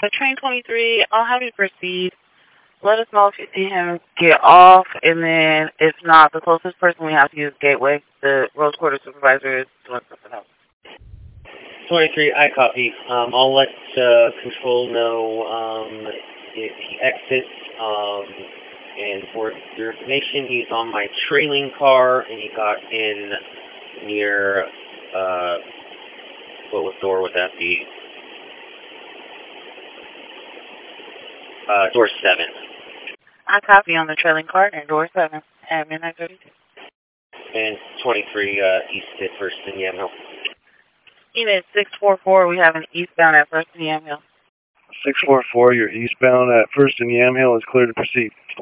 Train 23, I'll have you proceed. Let us know if you see him get off, and then if not, the closest person we have to use Gateway. The road quarter supervisor is doing something else. 23, I copy. I'll let Control know if he exits. And for your information, he's on my trailing car, and he got in near, what door would that be? Door 7. I copy on the trailing car and door 7 at midnight 32. And 23, east at First and Yamhill. Unit 644, we have an eastbound at First and Yamhill. 644, you're eastbound at First and Yamhill is clear to proceed.